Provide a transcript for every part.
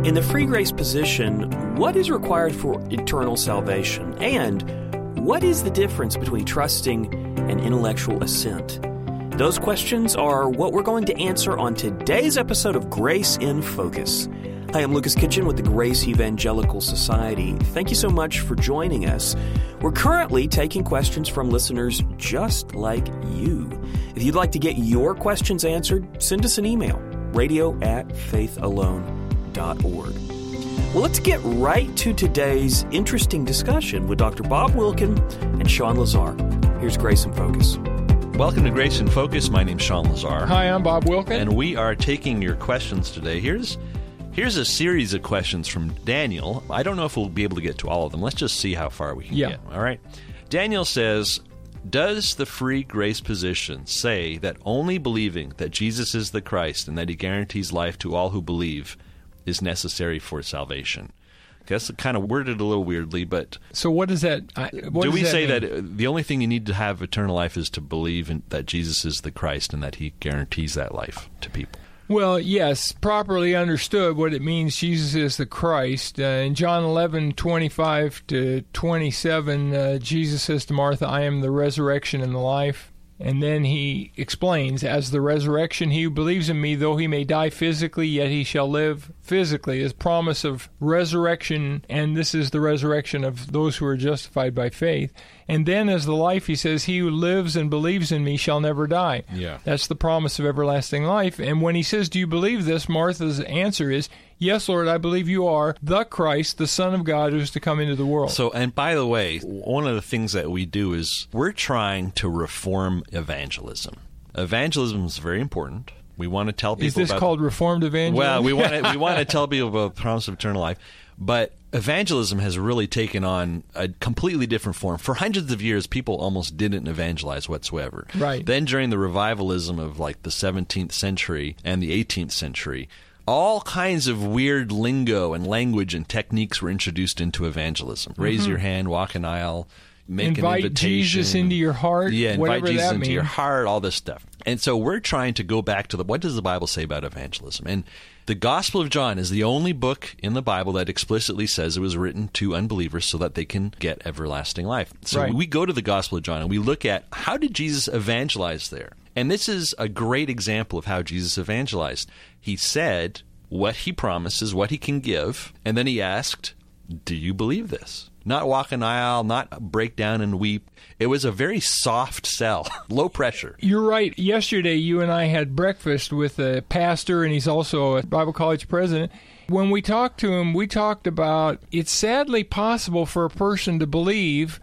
In the free grace position, what is required for eternal salvation? And what is the difference between trusting and intellectual assent? Those questions are what we're going to answer on today's episode of Grace in Focus. Hi, I'm Lucas Kitchen with the Grace Evangelical Society. Thank you so much for joining us. We're currently taking questions from listeners just like you. If you'd like to get your questions answered, send us an email, radio@faithalone.org. Well, let's get right to today's interesting discussion with Dr. Bob Wilkin and Sean Lazar. Here's Grace in Focus. Welcome to Grace in Focus. My name's Sean Lazar. Hi, I'm Bob Wilkin. And we are taking your questions today. Here's a series of questions from Daniel. I don't know if we'll be able to get to all of them. Let's just see how far we can get. All right. Daniel says, does the free grace position say that only believing that Jesus is the Christ and that he guarantees life to all who believe is necessary for salvation? That's kind of worded a little weirdly, but... So what does that... do we say that the only thing you need to have eternal life is to believe that Jesus is the Christ and that he guarantees that life to people? Well, yes, properly understood what it means Jesus is the Christ. In John 11:25-27, Jesus says to Martha, I am the resurrection and the life. And then he explains, as the resurrection, he who believes in me, though he may die physically, yet he shall live physically. His promise of resurrection, and this is the resurrection of those who are justified by faith. And then as the life, he says, he who lives and believes in me shall never die. Yeah. That's the promise of everlasting life. And when he says, do you believe this? Martha's answer is, yes, Lord, I believe you are the Christ, the Son of God, who is to come into the world. So, and by the way, one of the things that we do is we're trying to reform evangelism. Evangelism is very important. We want to tell people Is this called reformed evangelism? Well, we want to tell people about the promise of eternal life. But evangelism has really taken on a completely different form. For hundreds of years, people almost didn't evangelize whatsoever. Right. Then during the revivalism of like the 17th century and the 18th century, all kinds of weird lingo and language and techniques were introduced into evangelism. Raise your hand, walk an aisle, make an invitation. Invite Jesus into your heart. Yeah, invite Jesus into your means. heart, all this stuff. And so we're trying to go back to what does the Bible say about evangelism? And the Gospel of John is the only book in the Bible that explicitly says it was written to unbelievers so that they can get everlasting life. So we go to the Gospel of John and we look at how did Jesus evangelize there? And this is a great example of how Jesus evangelized. He said what he promises, what he can give, and then he asked, do you believe this? Not walk an aisle, not break down and weep. It was a very soft sell, low pressure. You're right. Yesterday, you and I had breakfast with a pastor, and he's also a Bible college president. When we talked to him, we talked about it's sadly possible for a person to believe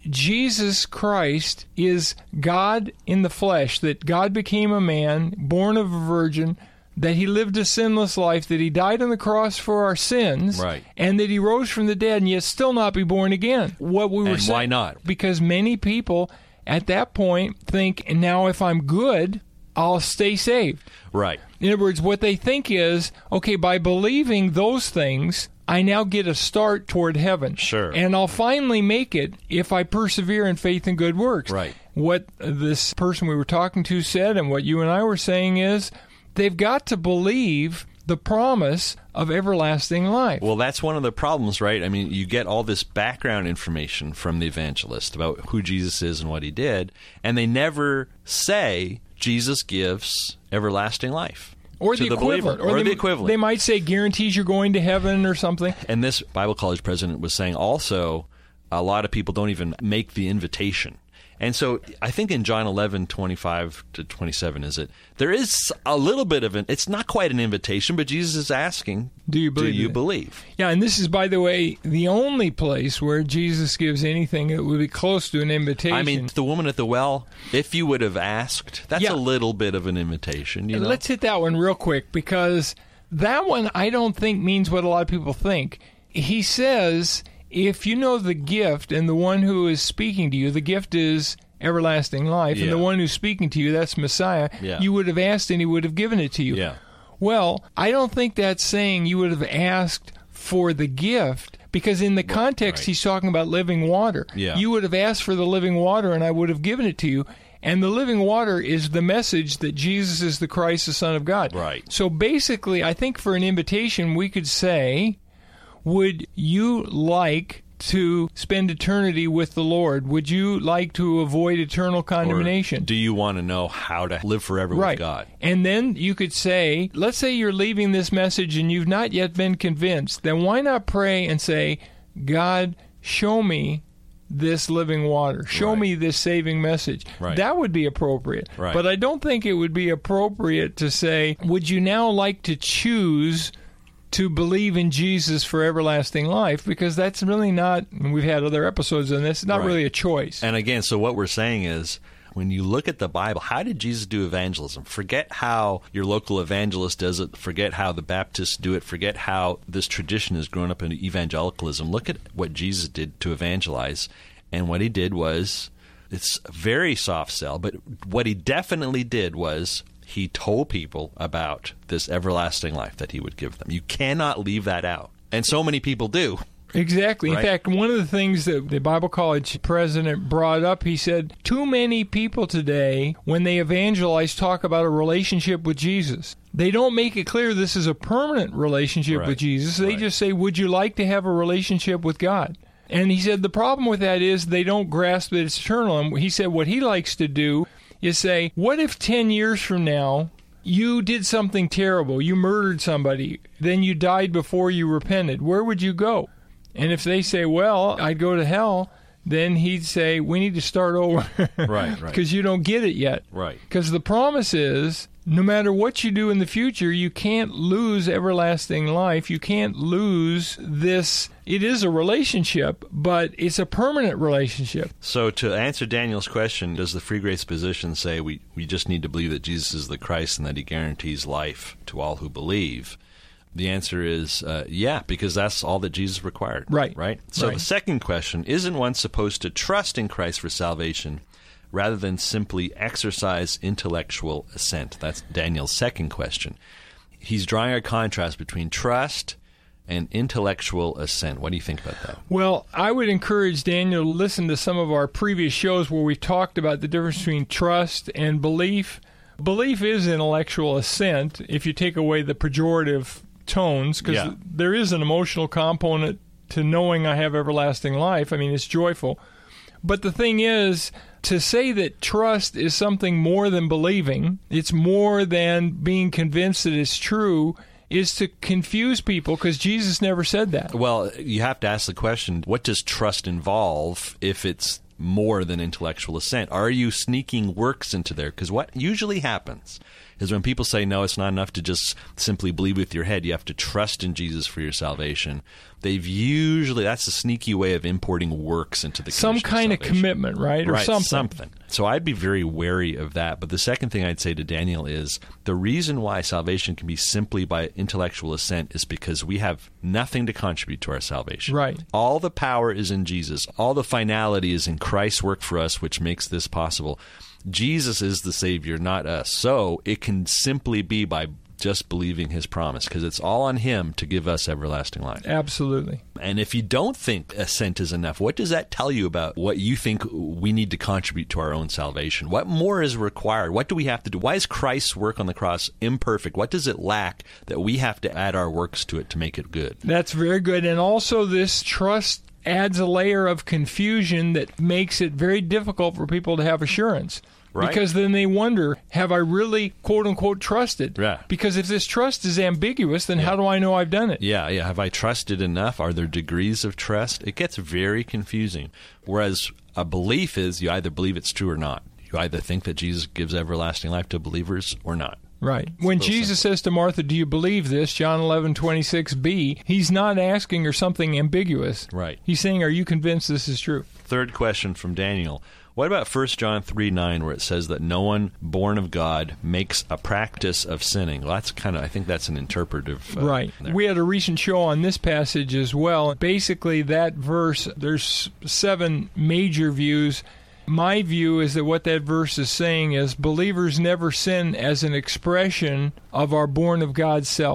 Jesus Christ is God in the flesh, that God became a man, born of a virgin, that he lived a sinless life, that he died on the cross for our sins, and that he rose from the dead, and yet still not be born again. What we were saying, why not? Because many people at that point think, now if I'm good, I'll stay saved. Right. In other words, what they think is, okay, by believing those things, I now get a start toward heaven. Sure. And I'll finally make it if I persevere in faith and good works. Right. What this person we were talking to said, and what you and I were saying is, they've got to believe the promise of everlasting life. Well, that's one of the problems, right? I mean, you get all this background information from the evangelist about who Jesus is and what he did, and they never say Jesus gives everlasting life. Or the equivalent. Or the equivalent. They might say guarantees you're going to heaven or something. And this Bible college president was saying also a lot of people don't even make the invitation. And so I think in John 11:25-27, is it? There is a little bit of it's not quite an invitation, but Jesus is asking, do you believe? Yeah, and this is, by the way, the only place where Jesus gives anything that would be close to an invitation. I mean, the woman at the well, if you would have asked, that's a little bit of an invitation. You know? Let's hit that one real quick, because that one I don't think means what a lot of people think. He says, if you know the gift and the one who is speaking to you, the gift is everlasting life, and the one who's speaking to you, that's Messiah, you would have asked and he would have given it to you. Yeah. Well, I don't think that's saying you would have asked for the gift, because in the context he's talking about living water. Yeah. You would have asked for the living water and I would have given it to you. And the living water is the message that Jesus is the Christ, the Son of God. Right. So basically, I think for an invitation, we could say, would you like to spend eternity with the Lord? Would you like to avoid eternal condemnation? Or do you want to know how to live forever with God? And then you could say, let's say you're leaving this message and you've not yet been convinced, then why not pray and say, God, show me this living water. Show me this saving message. Right. That would be appropriate. Right. But I don't think it would be appropriate to say, would you now like to choose to believe in Jesus for everlasting life? Because that's really not, and we've had other episodes on this, it's not really a choice. And again, so what we're saying is, when you look at the Bible, how did Jesus do evangelism? Forget how your local evangelist does it. Forget how the Baptists do it. Forget how this tradition has grown up in evangelicalism. Look at what Jesus did to evangelize. And what he did was, it's a very soft sell, but what he definitely did was he told people about this everlasting life that he would give them. You cannot leave that out. And so many people do. Exactly. Right? In fact, one of the things that the Bible College president brought up, he said, too many people today, when they evangelize, talk about a relationship with Jesus. They don't make it clear this is a permanent relationship with Jesus. They just say, would you like to have a relationship with God? And he said the problem with that is they don't grasp that it's eternal. And he said what he likes to do is say, what if 10 years from now you did something terrible, you murdered somebody, then you died before you repented? Where would you go? And if they say, well, I'd go to hell, then he'd say, we need to start over. Right. Because you don't get it yet. Right. Because the promise is, no matter what you do in the future, you can't lose everlasting life. You can't lose this. It is a relationship, but it's a permanent relationship. So to answer Daniel's question, does the free grace position say we just need to believe that Jesus is the Christ and that he guarantees life to all who believe? The answer is yeah, because that's all that Jesus required. Right? So the second question, isn't one supposed to trust in Christ for salvation rather than simply exercise intellectual assent? That's Daniel's second question. He's drawing a contrast between trust and intellectual assent. What do you think about that? Well, I would encourage Daniel to listen to some of our previous shows where we've talked about the difference between trust and belief. Belief is intellectual assent if you take away the pejorative tones, because there is an emotional component to knowing I have everlasting life. I mean, it's joyful. But the thing is, to say that trust is something more than believing, it's more than being convinced that it's true, is to confuse people, because Jesus never said that. Well, you have to ask the question, what does trust involve if it's more than intellectual assent? Are you sneaking works into there? Because what usually happens is when people say, no, it's not enough to just simply believe with your head. You have to trust in Jesus for your salvation. That's a sneaky way of importing works into the some kind of commitment, right? Or something. So I'd be very wary of that. But the second thing I'd say to Daniel is the reason why salvation can be simply by intellectual assent is because we have nothing to contribute to our salvation. Right. All the power is in Jesus. All the finality is in Christ's work for us, which makes this possible. Jesus is the Savior, not us. So it can simply be by just believing his promise, because it's all on him to give us everlasting life. Absolutely. And if you don't think assent is enough, what does that tell you about what you think we need to contribute to our own salvation? What more is required? What do we have to do? Why is Christ's work on the cross imperfect? What does it lack that we have to add our works to it to make it good? That's very good. And also this trust adds a layer of confusion that makes it very difficult for people to have assurance. Right. Because then they wonder, have I really, quote-unquote, trusted? Yeah. Because if this trust is ambiguous, then how do I know I've done it? Yeah. Have I trusted enough? Are there degrees of trust? It gets very confusing. Whereas a belief is you either believe it's true or not. You either think that Jesus gives everlasting life to believers or not. Right. When Jesus says to Martha, do you believe this, John 11:26b, he's not asking her something ambiguous. Right. He's saying, are you convinced this is true? Third question from Daniel. What about 1 John 3:9, where it says that no one born of God makes a practice of sinning? Well, that's I think that's an interpretive. Right. There. We had a recent show on this passage as well. Basically, that verse, there's 7 major views. My view is that what that verse is saying is believers never sin as an expression of our born of God self.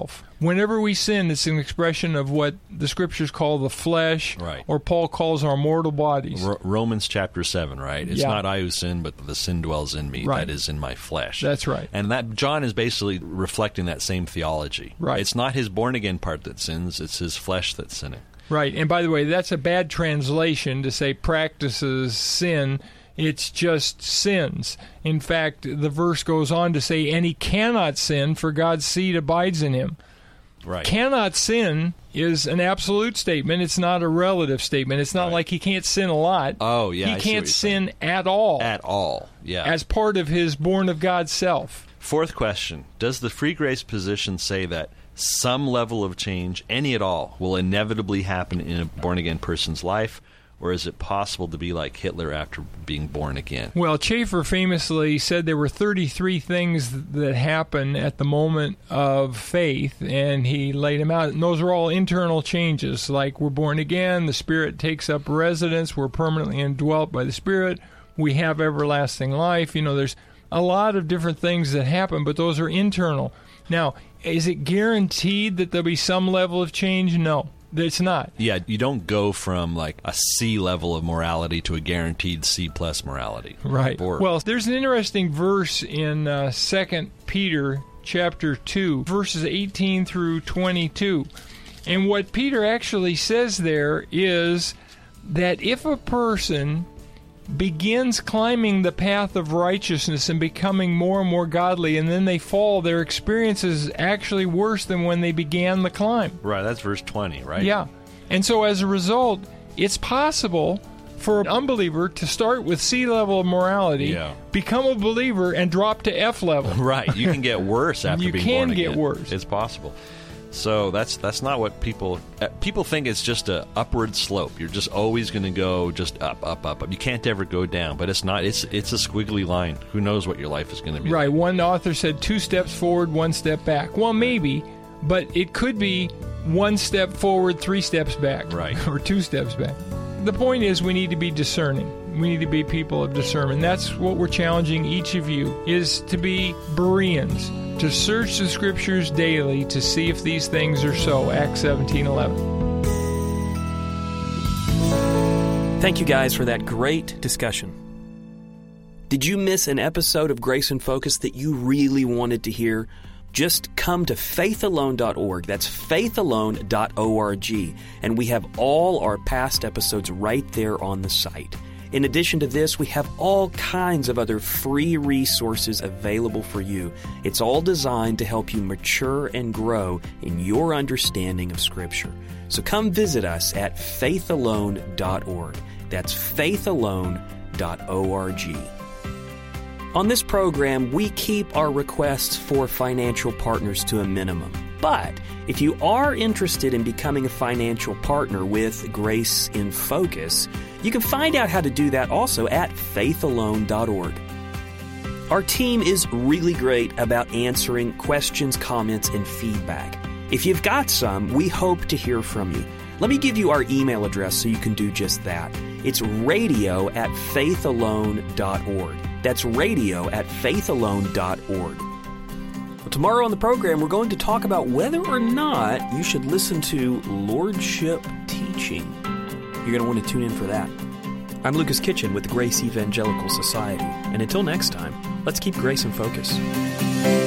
Whenever we sin, it's an expression of what the Scriptures call the flesh, Right. or Paul calls our mortal bodies. Romans chapter 7, right? It's Yeah. not I who sin, but the sin dwells in me, Right. that is in my flesh. That's right. And that John is basically reflecting that same theology. Right. It's not his born-again part that sins, it's his flesh that's sinning. Right. And by the way, that's a bad translation to say practices sin. It's just sins. In fact, the verse goes on to say, and he cannot sin, for God's seed abides in him. Right. Cannot sin is an absolute statement. It's not a relative statement. It's not Right. like he can't sin a lot. Oh, yeah, I He see what can't you're saying. sin at all. At all, yeah. As part of his born of God self. Fourth question, does the free grace position say that some level of change, any at all, will inevitably happen in a born-again person's life, or is it possible to be like Hitler after being born again? Well, Schaeffer famously said there were 33 things that happen at the moment of faith, and he laid them out. And those are all internal changes, like we're born again, the Spirit takes up residence, we're permanently indwelt by the Spirit, we have everlasting life. There's a lot of different things that happen, but those are internal. Now, is it guaranteed that there'll be some level of change? No. It's not. Yeah, you don't go from like a C level of morality to a guaranteed C plus morality. Right. Or, Well, there's an interesting verse in 2 Peter chapter 2, verses 18 through 22. And what Peter actually says there is that if a person begins climbing the path of righteousness and becoming more and more godly, and then they fall, their experience is actually worse than when they began the climb. right, that's verse 20, right? Yeah. And so as a result, it's possible for an unbeliever to start with C level of morality, Yeah. become a believer, and drop to F level. Right, you can get worse after You being can born again. get worse. It's possible. So that's not what people think. It's just a upward slope. You're just always going to go just up, up, up, up. You can't ever go down. But it's not. It's a squiggly line. Who knows what your life is going to be? Right. Like. One author said 2 steps forward, 1 step back. Well, maybe, but it could be 1 step forward, 3 steps back. Right. Or 2 steps back. The point is we need to be discerning. We need to be people of discernment. That's what we're challenging each of you, is to be Bereans, to search the Scriptures daily to see if these things are so. Acts 17:11. Thank you guys for that great discussion. Did you miss an episode of Grace in Focus that you really wanted to hear? Just come to faithalone.org. That's faithalone.org. And we have all our past episodes right there on the site. In addition to this, we have all kinds of other free resources available for you. It's all designed to help you mature and grow in your understanding of Scripture. So come visit us at faithalone.org. That's faithalone.org. On this program, we keep our requests for financial partners to a minimum. But if you are interested in becoming a financial partner with Grace in Focus, you can find out how to do that also at faithalone.org. Our team is really great about answering questions, comments, and feedback. If you've got some, we hope to hear from you. Let me give you our email address so you can do just that. It's radio@faithalone.org. That's radio@faithalone.org. Well, tomorrow on the program, we're going to talk about whether or not you should listen to Lordship teaching. You're going to want to tune in for that. I'm Lucas Kitchen with the Grace Evangelical Society. And until next time, let's keep Grace in Focus.